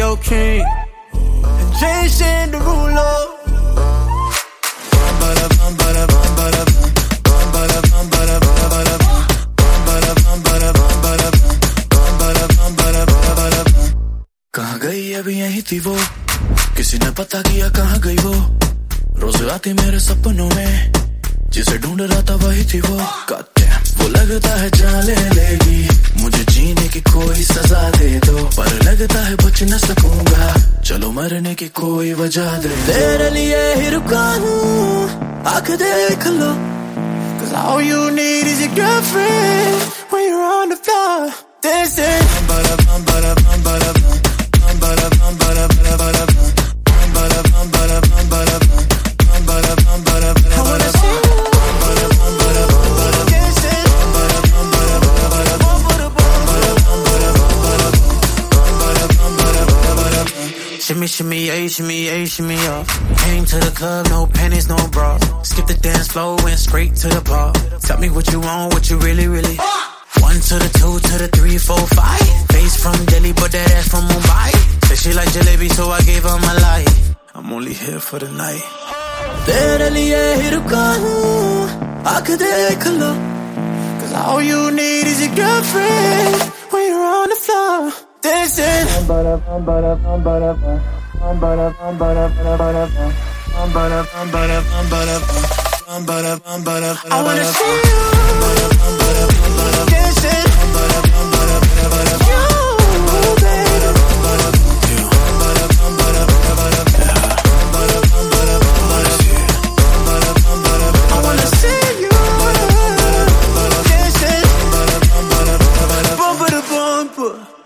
your king. And Jay Shan the ruler. कहाँ गई अभी यहीं थी वो, किसी ने पता किया कहाँ गई वो, रोज आती मेरे सपनों में, जिसे ढूंढ रहा था वही थी वो। वो लगता है जान ले लेगी, मुझे जीने की कोई सजा दे दो, पर लगता है बच न सकूंगा, चलो मरने की कोई वजह दे दो। तेरे लिए ही रुका हूँ, आँख देख लो, 'cause all you need is your girlfriend when you're on the floor dancing. Shimmy, shimmy, yay, shimmy, yay, shimmy, y'all. Came to the club, no panties, no bra. Skip the dance floor, went straight to the bar. Tell me what you want, what you really. 1 to the 2 to the 3, 4, 5. Face from Delhi, but that ass from Mumbai. Said she like jalebi, so I gave her my life. I'm only here for the night. तेरे लिए ही रुका हूँ, आँख देख लो, 'cause all you need is your girlfriend when you're on the floor dancing. I wanna see you dancing. You, baby. I wanna see you dancing. Bumper to bumper.